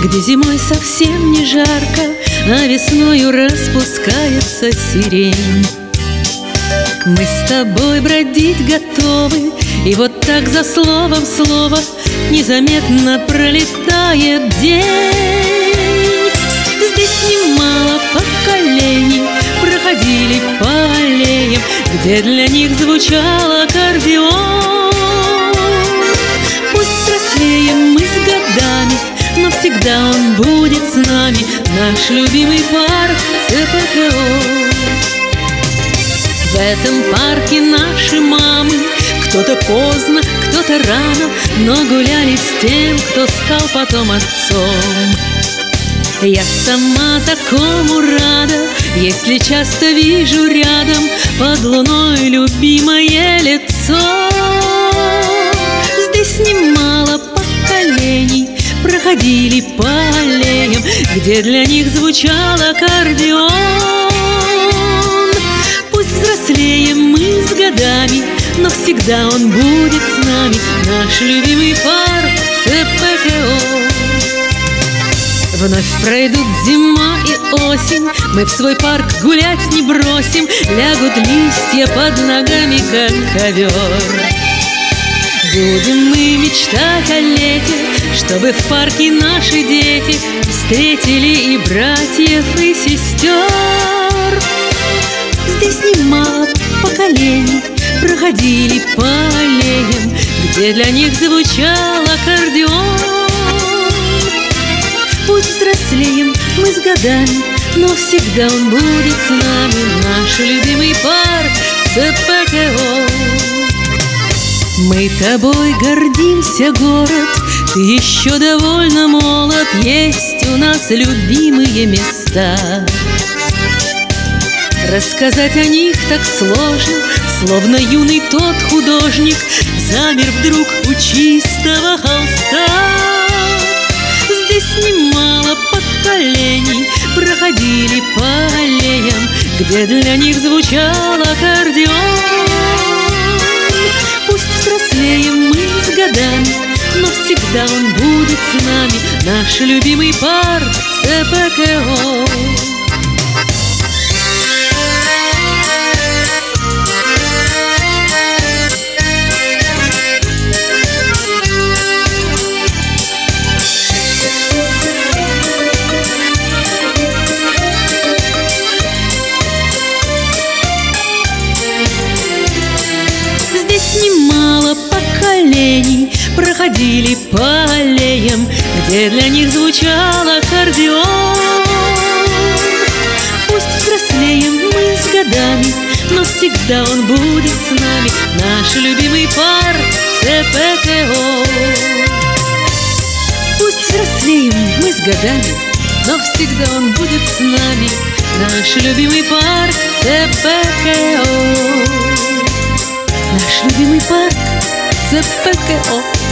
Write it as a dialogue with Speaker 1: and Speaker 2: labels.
Speaker 1: где зимой совсем не жарко, а весною распускается сирень. Мы с тобой бродить готовы, и вот так за словом слово незаметно пролетает день. Здесь немало поколений проходили по аллеям, где для них звучал аккордеон. Пусть взрослеем мы с годами, но всегда он будет с нами, наш любимый парк ЦПКО. В этом парке наши мамы, кто-то поздно, кто-то рано, но гуляли с тем, кто стал потом отцом. Я сама такому рада, если часто вижу рядом под луной любимое лицо. Здесь немало поколений проходили по аллеям, где для них звучал аккордеон. Пусть взрослеем мы с годами, но всегда он будет с нами, наш любимый парк ЦПКО. Вновь пройдут зима и осень, мы в свой парк гулять не бросим, лягут листья под ногами, как ковер. Будем мы мечтать о лете, чтобы в парке наши дети встретили и братьев, и сестер. Здесь немало поколений проходили по аллеям, где для них звучал аккордеон. Пусть взрослеем мы с годами, но всегда он будет с нами, наш любимый парк ЦПКО. Мы тобой гордимся, город, ты еще довольно молод, есть у нас любимые места. Рассказать о них так сложно, словно юный тот художник замер вдруг у чистого холста. Здесь немало поколений проходили по аллеям, где для них звучал аккордеон. Пусть взрослеем мы с годами, но всегда он будет с нами, наш любимый парк ЦПКО. Немало поколений проходили по аллеям, где для них звучал аккордеон. Пусть взрослеем мы с годами, но всегда он будет с нами, наш любимый парк ЦПКО. Пусть взрослеем мы с годами, но всегда он будет с нами, наш любимый парк ЦПКО. Наш любимый парк ЦПКО.